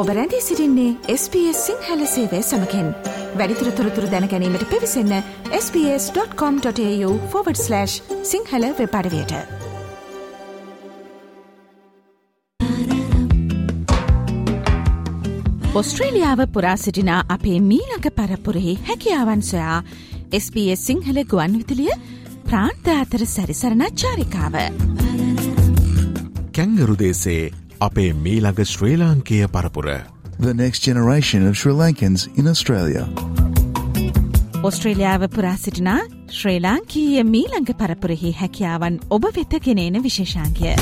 ඔබ රැඳී සිටින්නේ SBS සිංහල සේවය සමගින්. වැඩිදුර තොරතුරු දැන ගැනීමට පිවිසන්න sbs.com.au/සිංහල වෙබ් අඩවියට. ඔස්ට්‍රේලියාව පුරා සිටින අපේ මීළඟ පරපුරෙහි හැකියාවන් සොයා SBS සිංහල ගුවන්විදුලිය ප්‍රාන්ත අතර සැරිසරන චාරිකාව. කැංගරු දේශේ අපේ මීළඟ ශ්‍රී ලාංකේය පරපුර. The next generation of Sri Lankans in Australia. ඔස්ට්‍රේලියාව පුරා සිටින ශ්‍රී ලාංකීය මීළඟ පරපුරෙහි හැකියාවන් ඔබ වෙත ගෙනෙන විශේෂාංගය.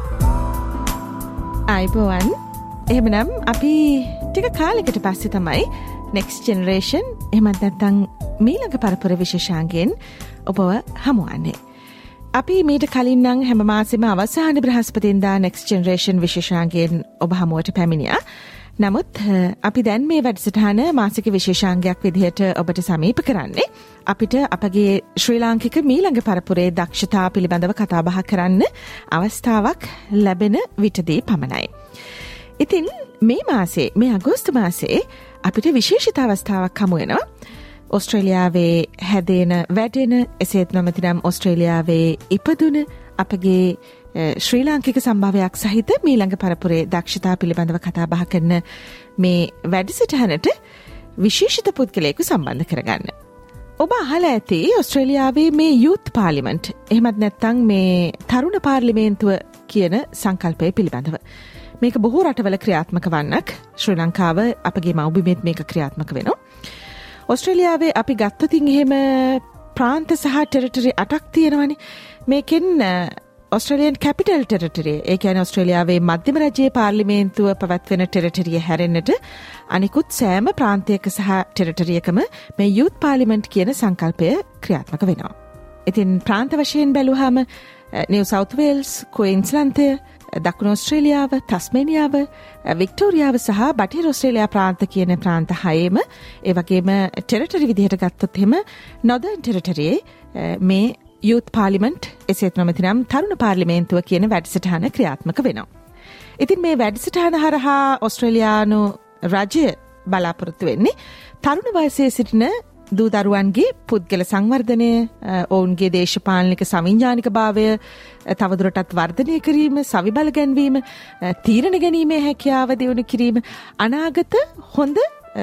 අයිබෝවන්. එහෙමනම් අපි ටික කාලෙකට පස්සේ තමයි next generation එහෙමත් නැත්නම් මීළඟ පරපුර විශේෂාංගයෙන් ඔබව හමුවන්නේ. අපි මීට කලින් නම් හැම මාසෙම අවසාන බ්‍රහස්පතින්දා next generation විශේෂාංගයෙන් ඔබ හමුවට පැමිණියා. නමුත් අපි දැන් මේ වැඩසටහන මාසික විශේෂාංගයක් විදිහට ඔබට සමීප කරන්නේ. අපිට අපගේ ශ්‍රී ලාංකික මීළඟ පරපුරේ දක්ෂතා පිළිබඳව කතා බහ කරන්න අවස්ථාවක් ලැබෙන විටදී පමණයි. ඉතින් මේ මාසේ මේ අගෝස්තු මාසේ අපිට විශේෂිත අවස්ථාවක් හමු වෙනවා. ඔස්ට්‍රේලියාවේ හැදෙන වැඩෙන එසේත් නොමැතිනම් ඔස්ට්‍රේලියාවේ ඉපදුන අපගේ ශ්‍රී ලාංකික සම්භාවයක් සහිත මීළඟ පරපුරේ දක්ෂතා පිළිබඳව කතා බහ කරන මේ වැඩසටහනට විශේෂිත පුද්ගලයෙකු සම්බන්ධ කරගන්න. ඔබ අහලා ඇති ඔස්ට්‍රේලියාවේ මේ යූත් පාර්ලිමන්ට් එහෙමත් නැත්නම් මේ තරුණ පාර්ලිමේන්තුව කියන සංකල්පය පිළිබඳව. මේක බොහෝ රටවල ක්‍රියාත්මක වන්නක්. ශ්‍රී ලංකාව අපගේ මව්බිමේත් මේක ක්‍රියාත්මක වෙනවා. ඔස්ට්‍රේලියාවේ අපි ගත්තොතින් එහෙම ප්‍රාන්ත සහ ටෙරිටරි 8ක් තියෙනවනේ. මේකෙන් ඔස්ට්‍රේලියන් කැපිටල් ටෙරිටරි, ඒ කියන්නේ ඔස්ට්‍රේලියාවේ මධ්‍යම රජයේ පාර්ලිමේන්තුව පැවැත්වෙන ටෙරිටරිය හැරෙන්නට අනිකුත් සෑම ප්‍රාන්තයක සහ ටෙරිටරියකම මේ යූත් පාර්ලිමන්ට් කියන සංකල්පය ක්‍රියාත්මක වෙනවා. ඉතින් ප්‍රාන්ත වශයෙන් බැලුවාම නිව් සවුත් වේල්ස්, ක්වීන්ස්ලන්තය, දකුණු ඔස්ට්‍රේලියාව, තස්මේනියාව, වික්ටෝරියාව සහ බටහිර ඔස්ට්‍රේලියා ප්‍රාන්ත කියන ප්‍රාන්ත 6ෙම ඒ වගේම ටෙරිටරි විදිහට ගත්තොත් එහෙම නොදර්න් ටෙරිටරියේ මේ යූත් පාර්ලිමන්ට් එසේත් නොමැතිනම් තරුණ පාර්ලිමේන්තුව කියන වැඩසටහන ක්‍රියාත්මක වෙනවා. ඉතින් මේ වැඩසටහන හරහා ඔස්ට්‍රේලියානු රජය බලාපොරොත්තු වෙන්නේ තරුණ වයසේ සිටින දූ දරුවන්ගේ පුද්ගල සංවර්ධනය, ඔවුන්ගේ දේශපාලනික සවිඥානික භාවය තවදුරටත් වර්ධනය කිරීම, සවිබල ගැන්වීම, තීරණ ගැනීමේ හැකියාව දියුණු කිරීම, අනාගත හොඳ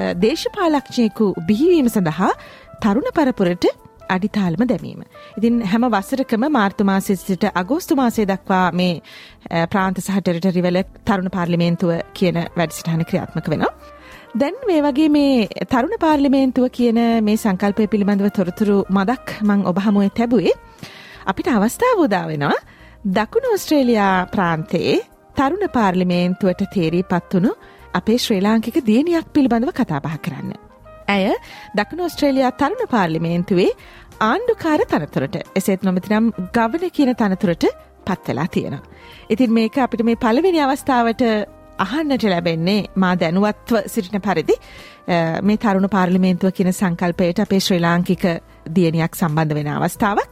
දේශපාලඥයෙකු බිහිවීම සඳහා තරුණ පරපුරට අඩිතාලම දැමීම. ඉතින් හැම වසරකම මාර්තු මාසයේ සිට අගෝස්තු මාසය දක්වා මේ ප්‍රාන්ත සහ ටෙරිටරි වල තරුණ පාර්ලිමේන්තුව කියන වැඩසටහන ක්‍රියාත්මක වෙනවා. දැන් මේ වගේ මේ තරුණ පාර්ලිමේන්තුව කියන මේ සංකල්පය පිළිබඳව තොරතුරු මදක් මම ඔබ හමුවේ තැබුවේ. අපිට අවස්ථාව උදා වෙනවා දකුණු ඔස්ට්‍රේලියා ප්‍රාන්තයේ තරුණ පාර්ලිමේන්තුවට තේරීපත් වුණු අපේ ශ්‍රී ලාංකික දියණියක් පිළිබඳව කතා බහ කරන්න. ඇය දකුණු ඔස්ට්‍රේලියා තරුණ පාර්ලිමේන්තුවේ ආණ්ඩුකාර තනතුරට එසේත් නොමැතිනම් ගවර්නර් කියන තනතුරට පත් වෙලා තියෙනවා. ඉතින් මේක අපිට මේ පළවෙනි අවස්ථාවට අහන්නට ලැබෙන්නේ මා දැනුවත්ව සිටින පරිදි මේ තරුණ පාර්ලිමේන්තුව කියන සංකල්පයට අපේ ශ්‍රී ලාංකික දියණියක් සම්බන්ධ වෙන අවස්ථාවක්.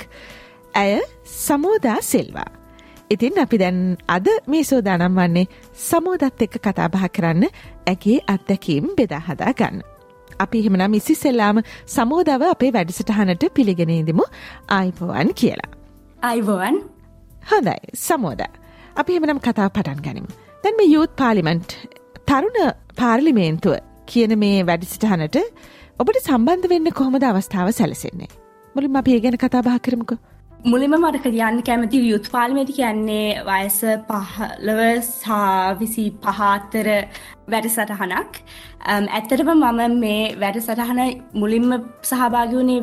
ඇය සමෝදා සිල්වා. ඉතින් අපි දැන් අද මේ සෝදානම් වන්නේ සමෝදත් එක්ක කතා බහ කරන්න, ඇගේ අත්දැකීම් බෙදා හදා ගන්න. අපි එහෙමනම් ඉස්සෙල්ලාම සමෝදව අපේ වැඩසටහනට පිළිගෙන ඉඳිමු. ආයිබෝවන් කියලා. ආයිබෝවන්. හොඳයි සමෝදා. අපි එහෙමනම් කතාව පටන් ගනිමු. දැන් මේ යූත් පාර්ලිමන්ට් තරුණ පාර්ලිමේන්තුව කියන මේ වැඩසටහනට ඔබට සම්බන්ධ වෙන්න කොහොමද අවස්ථාව සැලසෙන්නේ? මුලින්ම අපි ඒ ගැන කතා බහ කරමුකෝ. මුලින්ම මට කියන්න කැමති යූත් පාර්ලිමේන්තුව කියන්නේ වයස 15 සහ 25 අතර වැඩසටහනක්. ඇත්තටම මම මේ වැඩසටහන මුලින්ම සහභාගී වුණේ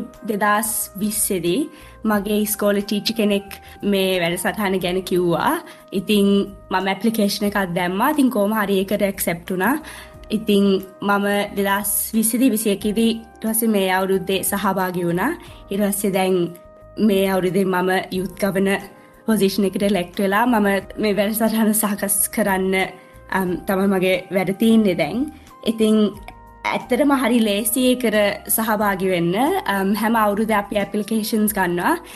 2020 දී. මගේ ඉස්කෝලේ ටීචර් කෙනෙක් මේ වැඩසටහන ගැන කිව්වා. ඉතින් මම ඇප්ලිකේෂන් එකක් දැම්මා. ඉතින් කොහොම හරි ඒකට ඇක්සෙප්ට් වුණා. ඉතින් මම 2020 දී 21 දී ඊට පස්සේ මේ අවුරුද්දේ සහභාගී වුණා. ඊට පස්සේ දැන් මේ අවුරුද්දේ මම යූත් ගවර්නර් පොසිෂන් එකට ඉලෙක්ට් වෙලා මම මේ වැඩසටහන සහකස් කරන්න තමයි මගේ වැඩ තියෙන්නේ දැන්. ඉතින් ඇත්තටම හරි ලේසි ඒකට සහභාගී වෙන්න. හැම අවුරුද්දේ අපි ඇප්ලිකේෂන්ස් ගන්නවා.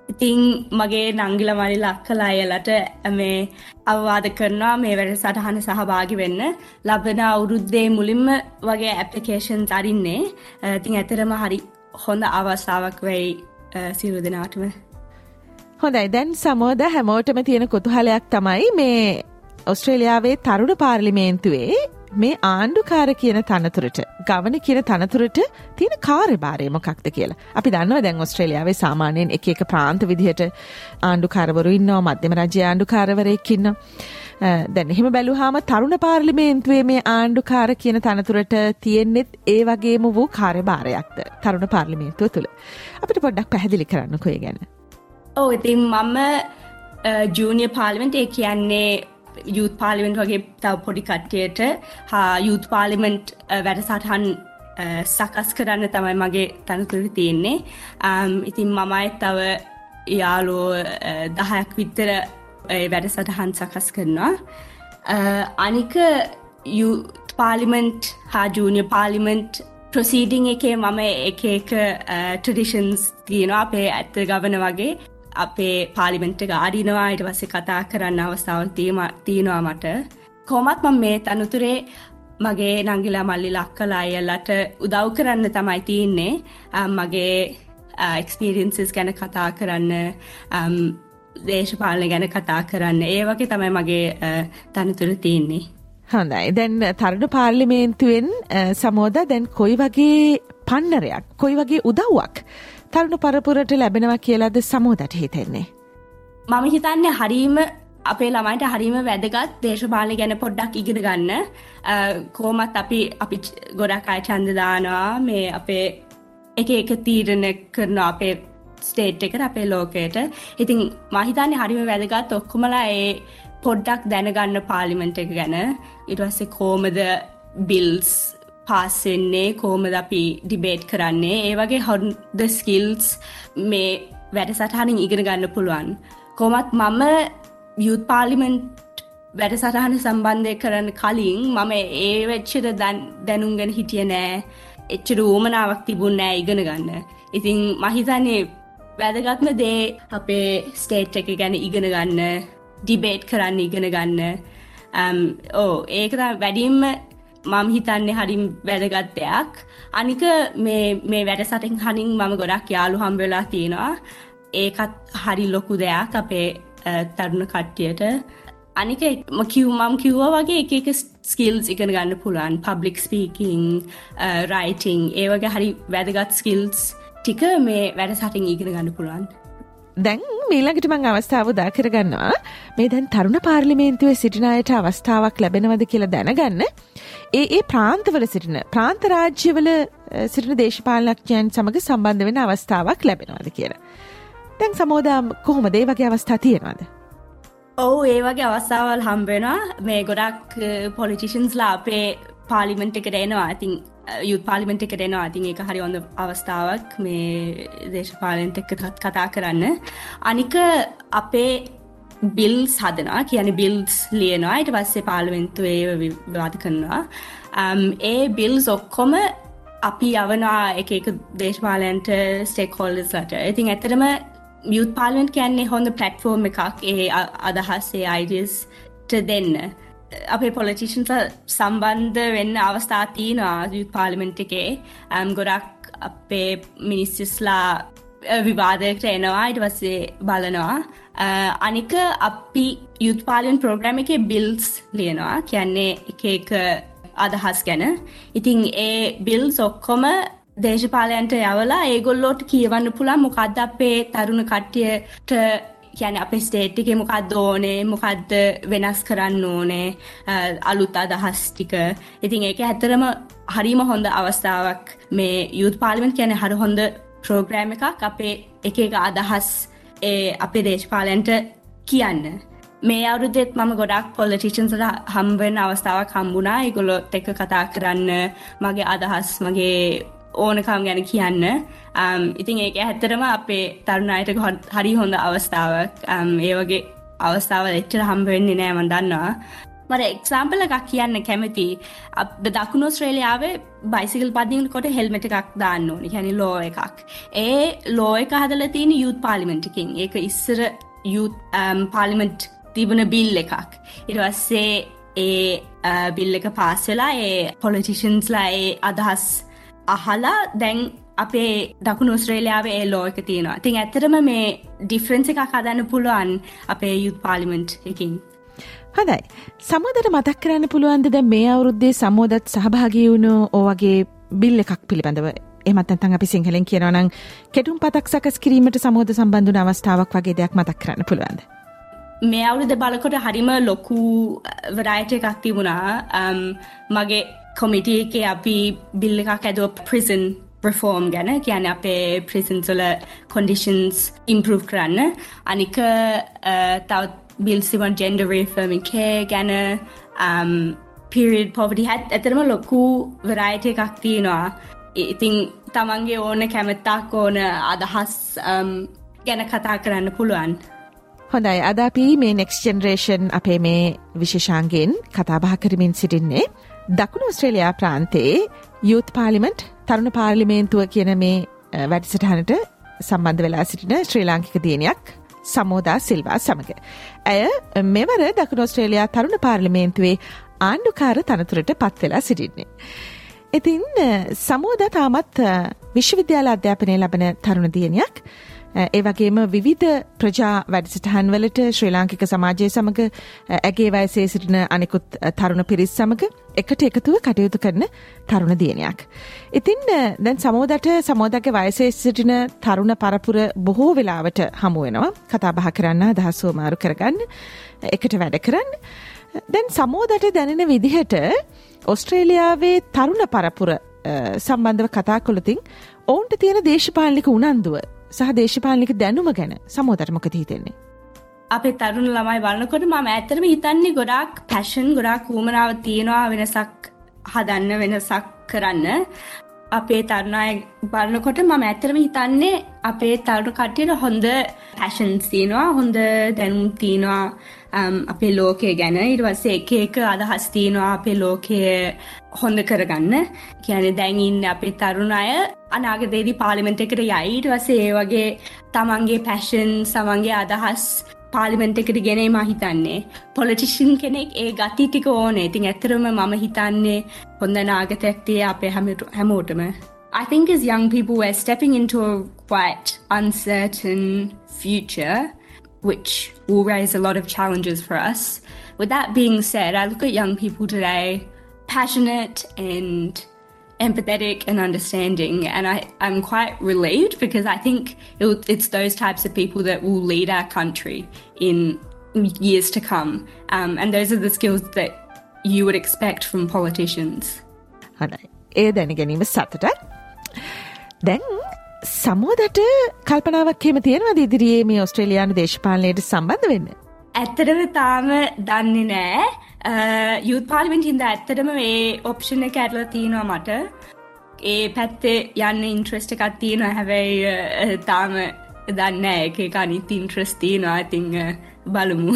ඉතින් මගේ නංගිලා මල්ලිලා අක්කලා අයලට මේ අවවාද කරනවා මේ වැඩසටහන සහභාගී වෙන්න. ලබන අවුරුද්දේ මුලින්ම වගේ ඇප්ලිකේෂන්ස් අරින්නේ. ඉතින් ඇත්තටම හරි හොඳ අවස්ථාවක් වෙයි සියලු දෙනාටම. හොඳයි, දැන් සමෝද හැමෝටම තියෙන කුතුහලයක් තමයි මේ ඔස්ට්‍රේලියාවේ තරුණ පාර්ලිමේන්තුවේ මේ ආණ්ඩුකාර කියන තනතුරට, ගවන කියන තනතුරට තියෙන කාර්යභාරය මොකක්ද කියලා. අපි දන්නවා දැන් ඔස්ට්‍රේලියාවේ සාමාන්‍යයෙන් එක එක ප්‍රාන්ත විදිහට ආණ්ඩුකාරවරු ඉන්නවා, මධ්‍යම රාජ්‍ය ආණ්ඩුකාරවරයෙක් ඉන්නවා. දැන් එහෙම බැලුවාම තරුණ පාර්ලිමේන්තුවේ මේ ආණ්ඩුකාර කියන තනතුරට තියෙන්නේ ඒ වගේම වූ කාර්යභාරයක්ද තරුණ පාර්ලිමේන්තුව තුළ? අපිට පොඩ්ඩක් පැහැදිලි කරන්නකෝ ඒ ගැන. ඔව්, ඉතින් මම ජූනියර් පාර්ලිමේන්තු ඒ කියන්නේ යූත් පාර්ලිමේන්තු වගේ තව පොඩි කට්ටියට යූත් පාර්ලිමේන්තු වැඩසටහන් සකස් කරන්න තමයි මගේ තනතුර තියෙන්නේ. ඉතින් මමයි තව යාළුවෝ 10ක් විතර වැඩසටහන් සකස් කරනවා. අනික යූත් පාර්ලිමේන්තු හා ජූනියර් පාර්ලිමේන්තු ප්‍රොසීඩින් එකේ මම එක ට්‍රැඩිෂන්ස් තියෙනවා. අපේ ඇත්ත ගවන වගේ අපේ පාර්ලිමේන්තු එක ආඩිනවා, ඊට පස්සේ කතා කරන්න අවස්ථාවක් තියෙනවා මට. කොහොමත් මම මේ තනතුරේ මගේ නංගිලා මල්ලිලා අක්කලා අයලට උදව් කරන්න තමයි තියෙන්නේ. මගේ එක්ස්පීරියන්සස් ගැන කතා කරන්න, දේශපාලන ගැන කතා කරන්න, ඒ වගේ තමයි මගේ තනතුර තියෙන්නේ. හොඳයි, දැන් තරුණ පාර්ලිමේන්තුවෙන් සමෝදා දැන් කොයි වගේ පන්නරයක්, කොයි වගේ උදව්වක් තරුණ පරපුරට ලැබෙනවා කියලාද සමෝදට හිතෙන්නේ? මම හිතන්නේ හරීම අපේ ළමයින්ට හරීම වැදගත් දේශපාලන ගැන පොඩ්ඩක් ඉගෙන ගන්න. කොහොමත් අපි ගොඩක් අය ඡන්ද දානවා, මේ අපේ එක තීරණ කරනවා අපේ ස්ටේට් එකට, අපේ ලෝකයට. ඉතින් මම හිතන්නේ හරීම වැදගත් ඔක්කොමලා ඒ පොඩ්ඩක් දැනගන්න පාර්ලිමේන්තු එක ගැන. ඊට පස්සේ කොහොමද බිල්ස් පාස් වෙන්නේ, කොහොමද අපි ඩිබේට් කරන්නේ, ඒ වගේ හොඳ ස්කිල්ස් මේ වැඩසටහනින් ඉගෙන ගන්න පුළුවන්. කොහොමත් මම යූත් පාර්ලිමේන්තු වැඩසටහන සම්බන්ධය කරන්න කලින් මම ඒ වෙච්චර දැනුම් ගැන හිටියේ නෑ. එච්චර උවමනාවක් තිබුණේ නෑ ඉගෙන ගන්න. ඉතින් මම හිතන්නේ වැදගත්ම දේ අපේ ස්ටේට් එක ගැන ඉගෙන ගන්න, ඩිබේට් කරන්න ඉගෙන ගන්න. ඒක තමයි වැඩිම මම හිතන්නේ හරිම වැදගත් දෙයක්. අනික මේ වැඩසටහනින් මම ගොඩක් යාළු හම්බ වෙලා තියෙනවා. ඒකත් හරි ලොකු දෙයක් අපේ තරුණ කට්ටියට. අනික මම කිව්වා වගේ එක ස්කිල්ස් ඉගෙන ගන්න පුළුවන්. පබ්ලික් ස්පීකින්, රයිටිං, ඒ වගේ හරි වැදගත් ස්කිල්ස් ටික මේ වැඩසටහනින් ඉගෙන ගන්න පුළුවන්. දැන් මීළඟට මම අවස්ථාව උදා කරගන්නවා මේ දැන් තරුණ පාර්ලිමේන්තුවේ සිටින අයට අවස්ථාවක් ලැබෙනවද කියලා දැනගන්න. ඒ ප්‍රාන්තවල සිටින, ප්‍රාන්ත රාජ්‍යවල සිටින දේශපාලනඥයන් සමග සම්බන්ධ වෙන අවස්ථාවක් ලැබෙනවද කියලා. දැන් සමෝදා කොහොමද ඒ වගේ අවස්ථා තියෙනවද? ඔව්, ඒ වගේ අවස්ථාවල් හම්බ වෙනවා. මේ ගොඩක් පොලිටිෂියන්ස්ලා අපේ පාර්ලිමේන්තු එකට එනවා. ඉතින් යූත් පාර්ලිමේන්තු එකට එනවා. ඉතින් ඒක හරි හොඳ අවස්ථාවක් මේ දේශපාලනත් එක්ක කතා කරන්න. අනික අපේ බිල්ස් හදනවා, කියන්නේ බිල්ස් ලියනවා, ඊට පස්සේ පාර්ලිමේන්තුවේ ඒව විවාද කරනවා. ඒ බිල්ස් ඔක්කොම අපි යවනවා එක දේශපාලනට, ස්ටේක් හෝල්ඩර්ස්ලට. ඉතින් ඇත්තටම යූත් පාර්ලිමේන්තු කියන්නේ හොඳ ප්ලැට්ෆෝම් එකක් ඒ අදහස්, ඒ අයිඩියස්ට දෙන්න. අපේ පොලිටිෂියන්ස්ලා සම්බන්ධ වෙන්න අවස්ථා තියෙනවා යූත් පාර්ලිමේන්තු එකේ. ගොඩක් අපේ මිනිස්සුස්ලා විවාදයකට එනවා, ඊට පස්සේ බලනවා. අනික අපි යූත් පාර්ලිමේන්තු ප්‍රෝග්‍රෑම් එකේ බිල්ස් ලියනවා, කියන්නේ එක අදහස් ගැන. ඉතින් ඒ බිල්ස් ඔක්කොම දේශපාලනයට යවලා ඒගොල්ලෝට කියවන්න පුළුවන් මොකද්ද අපේ තරුණ කට්ටියට, කියන්නේ අපේ ස්ටේට් එකේ මොකද්ද ඕනේ, මොකද්ද වෙනස් කරන්න ඕනේ, අලුත් අදහස් ටික. ඉතින් ඒක ඇත්තටම හරිම හොඳ අවස්ථාවක්. මේ යූත් පාර්ලිමේන්තු කියන්නේ හරි හොඳ ප්‍රෝග්‍රෑම් එකක් අපේ එක අදහස් අපේ දේශපාලනයට කියන්න. මේ අවුරුද්දෙත් මම ගොඩක් පොලිටිෂියන්ස්ලා හම්බ වෙන අවස්ථාවක් හම්බුණා. ඒගොල්ලොත් එක්ක කතා කරන්න, මගේ අදහස්, මගේ ඕනකම් ගැන කියන්න. ඉතින් ඒක ඇත්තටම අපේ තරුණ අයට හරි හොඳ අවස්ථාවක්. ඒ වගේ අවස්ථාවල් එච්චර හම්බ වෙන්නේ නෑ මම දන්නවා. මට එක්සාම්පල් එකක් කියන්න කැමති. දකුණු ඕස්ට්‍රේලියාවේ බයිසිකල් පදිනකොට හෙල්මට් එකක් දාන්න ඕනේ. කියන්නේ ලෝ එකක්. ඒ ලෝ එක හදලා තියෙන යූත් පාර්ලිමේන්තු එකකින්. ඒක ඉස්සර යූත් පාර්ලිමේන්ත් තිබුණ බිල් එකක්. ඊට පස්සේ ඒ බිල් එක පාස් වෙලා ඒ පොලිටිෂියන්ස්ලා ඒ අදහස් අහලා දැන් අපේ දකුණු ඕස්ට්‍රේලියාවේ ඒ ලෝ එක තියෙනවා. ඉතින් ඇත්තටම මේ ඩිෆරන්ස් එකක් හදන්න පුළුවන් අපේ යූත් පාර්ලිමේන්ත් එකකින්. හොඳයි. සමෝදට මතක් කරන්න පුළුවන්ද දැන් මේ අවුරුද්දේ සමෝදත් සහභාගී වුණු ඔයගේ බිල් එකක් පිළිබඳව? එහෙමත් නැත්නම් අපි සිංහලෙන් කියනවා නම් කෙටුම්පතක් සකස් කිරීමට සමෝද සම්බන්ධ වුණ අවස්ථාවක් වගේ දෙයක් මතක් කරන්න පුළුවන්ද? මේ අවුරුද්ද බලකොට හරිම ලොකු වෙරයිටි එකක් තිබුණා. මගේ කොමිටි එකේ අපි බිල් එකක් ඇදුවා ප්‍රිසන් reform ගැන. කියන්නේ අපේ prisons වල conditions improve කරන්න. අනික තවත් bills තිබුණා gender reaffirming care ගැන, period poverty ඇත්තටම ලොකු variety එකක් තියෙනවා. ඉතින් තමන්ගේ ඕන කැමැත්තක් ඕන අදහස් ගැන කතා කරන්න පුළුවන්. හොඳයි. අද අපි මේ next generation අපේ මේ විශේෂාංගයෙන් කතා බහ කරමින් සිටින්නේ දකුණු ඕස්ට්‍රේලියා ප්‍රාන්තයේ youth parliament තරුණ පාර්ලිමේන්තුව කියන මේ වැඩසටහනට සම්බන්ධ වෙලා සිටින ශ්‍රී ලාංකික දියණියක් සමෝදා සිල්වා සමග. ඇය මෙවර දකුණු ඕස්ට්‍රේලියා තරුණ පාර්ලිමේන්තුවේ ආණ්ඩුකාර තනතුරට පත් වෙලා සිටින්නේ. ඉතින් සමෝදා තාමත් විශ්වවිද්‍යාල අධ්‍යාපනය ලබන තරුණ දියණියක්. ඒ වගේම විවිධ ප්‍රජා වැඩසටහන් වලට ශ්‍රී ලාංකික සමාජය සමග ඇගේ වයසේ සිටින අනෙකුත් තරුණ පිරිස් සමග එකට එකතුව කටයුතු කරන තරුණ දියණියක්. ඉතින් දැන් සමෝදාගේ වයසේ සිටින තරුණ පරපුර බොහෝ වෙලාවට හමු වෙනවා. කතා බහ කරන්න, අදහස් වමාරු කරගන්න, එකට වැඩ කරන්න. දැන් සමෝදාට දැනෙන විදිහට ඕස්ට්‍රේලියාවේ තරුණ පරපුර සම්බන්ධව කතා කළොතින් ඔවුන්ට තියෙන දේශපාලනික උනන්දුව සහ දේශපාලනික දැනුම ගැන සමෝදට මොකද හිතෙන්නේ? අපේ තරුණ ළමයි බලනකොට මම ඇත්තටම හිතන්නේ ගොඩාක් පැෂන්, ගොඩාක් උවමනාව තියෙනවා වෙනසක් හදන්න, වෙනසක් කරන්න. අපේ තරුණ අය බලනකොට මම ඇත්තටම හිතන්නේ අපේ තරුණ කට්ටියට හොඳ පැෂන්ස් තියෙනවා, හොඳ දැනුම් තියෙනවා අපේ ලෝකය ගැන. ඊට පස්සේ එක එක අදහස් තියෙනවා අපේ ලෝකය හොඳ කරගන්න. කියන්නේ දැන් ඉන්නේ අපේ තරුණ අය අනාගතයේදී පාර්ලිමේන්තු එකට යයි. ඊට පස්සේ ඒ වගේ තමන්ගේ පැෂන්, තමන්ගේ අදහස් පාර්ලිමේන්තු එකට ගෙනේ මම හිතන්නේ. පොලිටිෂියන් කෙනෙක් ඒ ගති ටික ඕනේ. ඉතින් ඇත්තටම මම හිතන්නේ හොඳ නාගතයක් තිය අපේ හැමෝටම. I think as young people we're stepping into a quite uncertain future, which will raise a lot of challenges for us. With that being said, I look at young people today passionate and empathetic and understanding, and I'm quite relieved because I think it's those types of people that will lead our country in years to come, and those are the skills that you would expect from politicians. හොඳයි. ඒ දැනගැනීම සතුටයි. දැන් සමෝදට කල්පනාවක් එහෙම තියෙනවද ඉදිරියේ මේ ඕස්ට්‍රේලියානු දේශපාලනයට සම්බන්ධ වෙන්න? ඇත්තටම තාම දන්නේ නෑ. යූත් පාර්ලිමේන්තුවේ ඉඳලා ඇත්තටම මේ ඔප්ෂන් එක ඇරලා තියෙනවා මට. ඒ පැත්තේ යන්න ඉන්ට්‍රස්ට් එකක් තියෙනවා. හැබැයි තාම දන්නේ නෑ. ඒක අනිත් ඉන්ට්‍රස්ට් තියෙනවා. ඉතින් බලමු.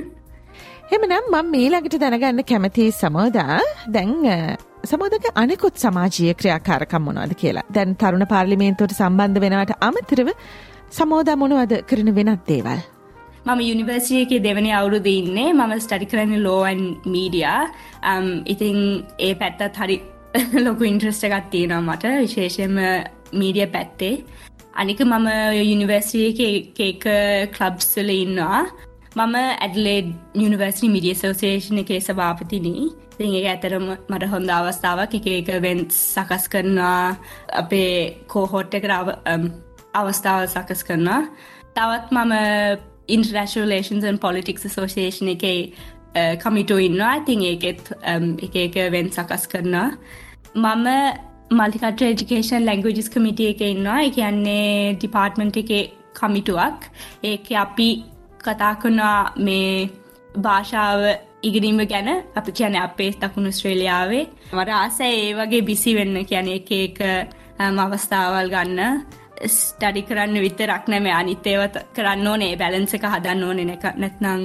එහෙමනම් මම ඊළඟට දැනගන්න කැමතියි සමෝදා. දැන් සමෝදාගේ අනෙකුත් සමාජීය ක්‍රියාකාරකම් මොනවද කියලා. දැන් තරුණ පාර්ලිමේන්තුවට සම්බන්ධ වෙනවට අමතරව සමෝදා මොනවද කරන වෙනත් දේවල්? මම යුනිවර්සිටි එකේ දෙවෙනි අවුරුද්දේ ඉන්නේ. මම ස්ටඩි කරන්නේ law and media. ඉතින් ඒ පැත්තත් හරි ලොකු ඉන්ට්‍රස්ට් එකක් තියෙනවා මට, විශේෂයෙන්ම මීඩියා පැත්තේ. අනික මම යුනිවර්සිටි එකේ එක ක්ලබ්ස් වල ඉන්නවා. මම ඇඩ්ලේඩ් යුනිවර්සිටි මීඩියා ඇසෝසියේෂන් එකේ සභාපතිනි. ඉතින් ඒක ඇත්තටම මට හොඳ අවස්ථාවක්. එක ඉවෙන්ට්ස් සකස් කරනවා, අපේ කෝහෝට් එකට අවස්ථාව සකස් කරනවා. තවත් මම International Relations and Politics Association එකේ කමිටුවේ ඉන්නවා. ඉතින් ඒකෙත් එක event සකස් කරනවා. මම Multicultural Education Languages Committee එකේ ඉන්නවා. ඒ කියන්නේ department එකේ කමිටුවක්. ඒකේ අපි කතා කරනවා මේ භාෂාව ඉගෙනීම ගැන. අපි කියන්නේ අපේ දකුණු ඕස්ට්‍රේලියාවේ මට ආසයි ඒ වගේ බිසි වෙන්න. කියන්නේ එක අවස්ථාවල් ගන්න. ස්ටඩි කරන්න විතරක් නෙමෙයි අනිත් ඒවා කරන්න ඕනේ. බැලන්ස් එක හදන්න ඕනේ. නැත්නම්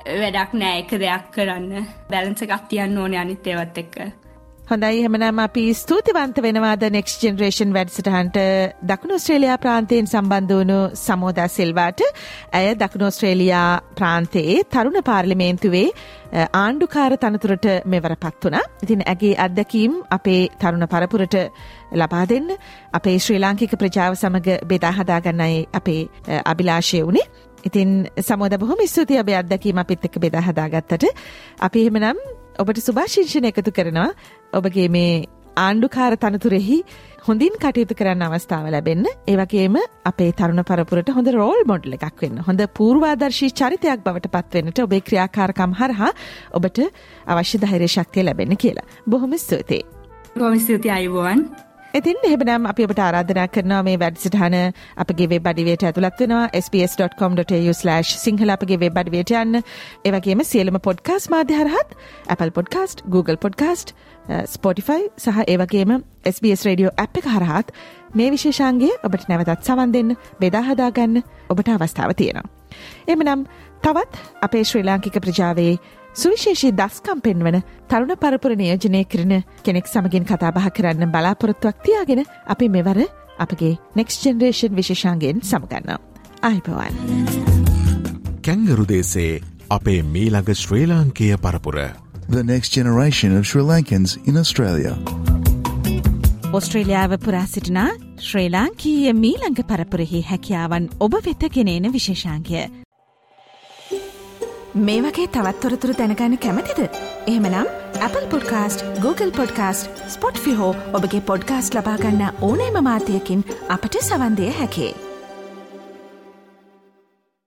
වැඩක් නෑ එක දෙයක් කරන්න. බැලන්ස් එකක් තියන්න ඕනේ අනිත් ඒවත් එක්ක. හොඳයි එහෙමනම් අපි ස්තුතිවන්ත වෙනවාද Next Generation වැඩසටහනට දකුණු ඕස්ට්‍රේලියා ප්‍රාන්තයෙන් සම්බන්ධ වුණු සමෝදා සිල්වාට. ඇය දකුණු ඕස්ට්‍රේලියා ප්‍රාන්තයේ තරුණ පාර්ලිමේන්තුවේ ආණ්ඩුකාර තනතුරට මෙවරපත් වුණා. ඉතින් ඇගේ අත්දැකීම් අපේ තරුණ පරපුරට ලබා දෙන්න අපේ ශ්‍රී ලාංකික ප්‍රජාව සමග බෙදා හදා ගන්නයි අපේ අභිලාෂය වුණේ. ඉතින් සමෝදා බොහොම ස්තුතියි අපේ අත්දැකීම් අපිත් එක්ක බෙදා හදාගත්තට. අපි එහෙමනම් ඔබට සුභාශිංසන එකතු කරනවා ඔබගේ මේ ආණ්ඩුකාර තනතුරෙහි හොඳින් කටයුතු කරන්න අවස්ථාව ලැබෙන්න. ඒ වගේම අපේ තරුණ පරපුරට හොඳ රෝල් මොඩල් එකක් වෙන්න, හොඳ පූර්වාදර්ශී චරිතයක් බවට පත් වෙන්නට ඔබේ ක්‍රියාකාරකම් හරහා ඔබට අවශ්‍ය ධෛර්ය ශක්තිය ලැබෙන්න කියලා. බොහොම ස්තුතියි. බොහොම ස්තුතියි අයුබෝවන්. ඉතින් එහෙමනම් අපි ඔබට ආරාධනා කරනවා මේ වැඩසටහන අපගේ වෙබ් අඩවියට ඇතුළත් වෙනවා sbs.com.au/සිංහල අපගේ වෙබ් අඩවියට යන්න. ඒ වගේම සියලුම පොඩ්කාස්ට් මාධ්‍ය හරහාත් Apple Podcast, Google Podcast, Spotify සහ ඒ වගේම SBS Radio app එක හරහාත් මේ විශේෂාංගය ඔබට නැවතත් සවන් දෙන්න, බෙදා හදා ගන්න ඔබට අවස්ථාව තියෙනවා. එහෙමනම් තවත් අපේ ශ්‍රී ලාංකික ප්‍රජාවේ සුවිශේෂී දස්කම් පෙන්වන තරුණ පරපුර නියෝජනය කරන කෙනෙක් සමගින් කතා බහ කරන්න බලාපොරොත්තුවක් තියාගෙන අපි මෙවර අපගේ Next Generation විශේෂාංගයෙන් සමගන්නවා. ආයිබෝවන්. කැංගරු දේශේ අපේ මීළඟ ශ්‍රී ලාංකීය පරපුර. The next generation of Sri Lankans in Australia. ඔස්ට්‍රේලියාව පුරා සිටිනා ශ්‍රී ලාංකීය මීළඟ පරපුරෙහි හැකියාවන් ඔබ වෙත ගෙනෙන විශේෂාංගය. මේ වගේ තවත් තොරතුරු දැනගන්න කැමතිද? එහෙමනම් Apple Podcast, Google Podcast, Spotify හෝ ඔබගේ පොඩ්කාස්ට් ලබා ගන්න ඕනෑම මාධ්‍යයකින් අපට සවන් දිය හැකියි.